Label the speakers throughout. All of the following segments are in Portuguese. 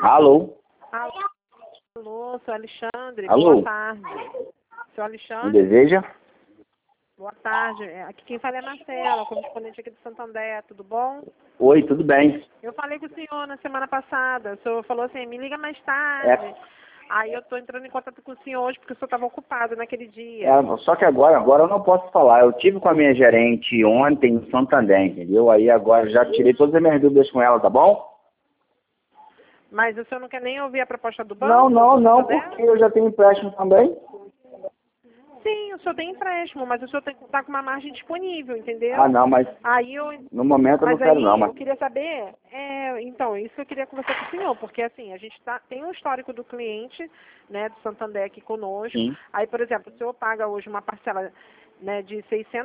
Speaker 1: Alô?
Speaker 2: Alô, sou Alexandre.
Speaker 1: Alô?
Speaker 2: Boa tarde. Sou
Speaker 1: Me
Speaker 2: Alexandre.
Speaker 1: deseja?
Speaker 2: Boa tarde. Aqui quem fala é Marcela, correspondente aqui do Santander. Tudo bom?
Speaker 1: Oi, tudo bem?
Speaker 2: Eu falei com o senhor na semana passada. O senhor falou assim, me liga mais tarde. Aí eu estou entrando em contato com o senhor hoje porque o senhor estava ocupado naquele dia.
Speaker 1: Só que agora eu não posso falar. Eu tive com a minha gerente ontem no Santander, entendeu? Aí agora já tirei todas as minhas dúvidas com ela, tá bom?
Speaker 2: Mas o senhor não quer nem ouvir a proposta do banco?
Speaker 1: Não, porque eu já tenho empréstimo também.
Speaker 2: Sim, o senhor tem empréstimo, mas o senhor está com uma margem disponível, entendeu?
Speaker 1: Ah, não, mas
Speaker 2: Aí eu...
Speaker 1: no momento eu não
Speaker 2: Mas
Speaker 1: quero
Speaker 2: aí
Speaker 1: não, mas...
Speaker 2: eu queria saber, então, isso que eu queria conversar com o senhor, porque assim, a gente tem um histórico do cliente, né, do Santander aqui conosco.
Speaker 1: Sim.
Speaker 2: Aí, por exemplo, o senhor paga hoje uma parcela, né, de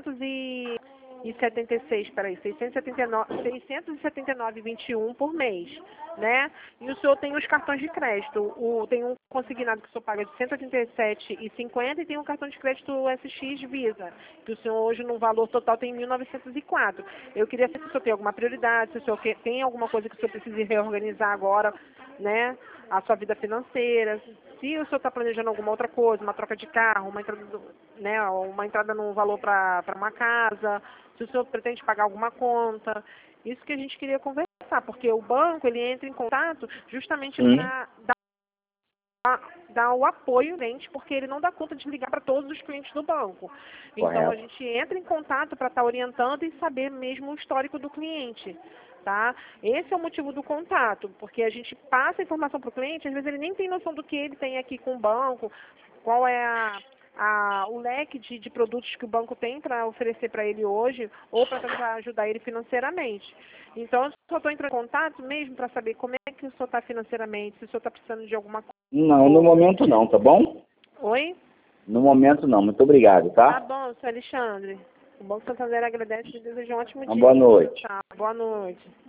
Speaker 2: 679,21 por mês, né? E o senhor tem os cartões de crédito, tem um consignado que o senhor paga de 187,50 e tem um cartão de crédito SX Visa, que o senhor hoje no valor total tem 1.904. Eu queria saber se o senhor tem alguma prioridade, se o senhor tem alguma coisa que o senhor precise reorganizar agora, né? A sua vida financeira, se o senhor está planejando alguma outra coisa, uma troca de carro, uma entrada, né, uma entrada num valor para uma casa, se o senhor pretende pagar alguma conta, isso que a gente queria conversar, porque o banco ele entra em contato justamente para dar o apoio ao cliente, porque ele não dá conta de ligar para todos os clientes do banco. Então
Speaker 1: Correto.
Speaker 2: a gente entra em contato para estar orientando e saber mesmo o histórico do cliente. Tá? Esse é o motivo do contato, porque a gente passa a informação para o cliente, às vezes ele nem tem noção do que ele tem aqui com o banco, qual é o leque de produtos que o banco tem para oferecer para ele hoje, ou para tentar ajudar ele financeiramente. Então, eu só estou entrando em contato mesmo para saber como é que o senhor está financeiramente, se o senhor está precisando de alguma coisa.
Speaker 1: Não, no momento não, tá bom?
Speaker 2: Oi?
Speaker 1: No momento não, muito obrigado,
Speaker 2: Tá
Speaker 1: tá?
Speaker 2: bom, senhor Alexandre. O Banco Santander agradece e deseja um ótimo
Speaker 1: Uma
Speaker 2: dia.
Speaker 1: boa noite.
Speaker 2: Tchau. Boa noite.